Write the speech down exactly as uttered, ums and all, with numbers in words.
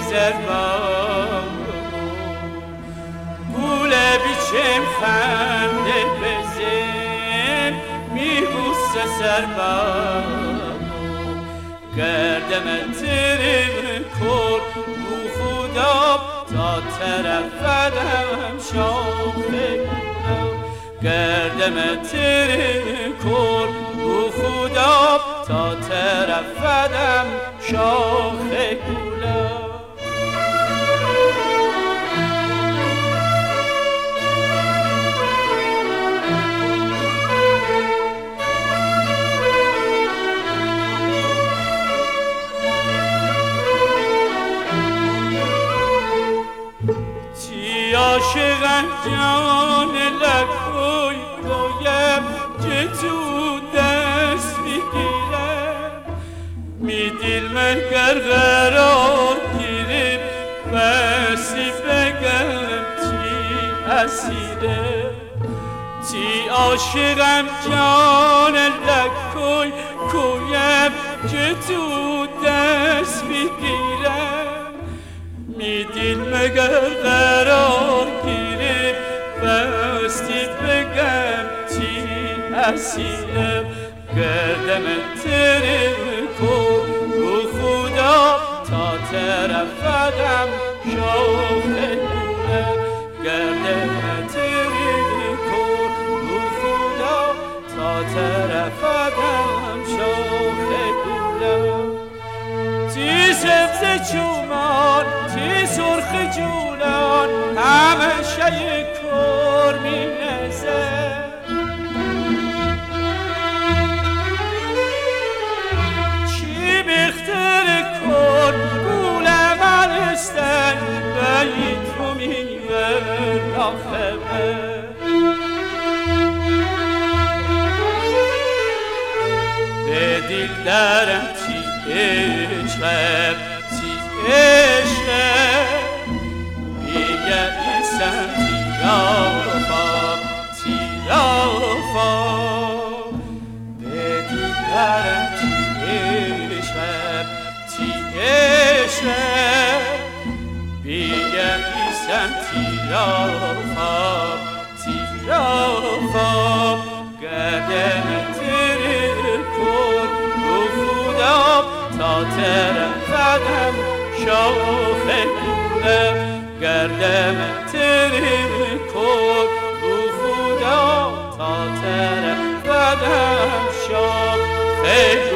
زربان گوله بیچم خنده بزن میبوسه زربان گردم تری کن بو خدا تا طرفدم شاخه گردم تری کن بو خدا تا طرفدم شاخه گولا عاشقم جان لکوی گویم که تو دست میگیرم می دل من گر قرار گیرم بسی بگم تی اسیره تی عاشقم جان لکوی گویم که تو دست میگیرم می دل مگر قرار گیریم بستی بگم چی اسیرم گردم تری کن بو خدا تا طرفدم شاخه گوله گردم تری کن بو خدا تا طرفدم شاخه گوله تی سبز چومان تی سرخ جولان همیشه کار می نزه چی بختر کن گوله من استن بایی تو میور ناخبه به دل درم تی عشقم تی عشقم بیگه ایسم تیرافم تیرافم به دیگرم تی عشقم تی عشقم بیگه ایسم تیرافم تیرافم گردم تری کن بو خدا تا طرفدم شاخه گوله گردم تری کن بو خدا تا طرفدم شاخه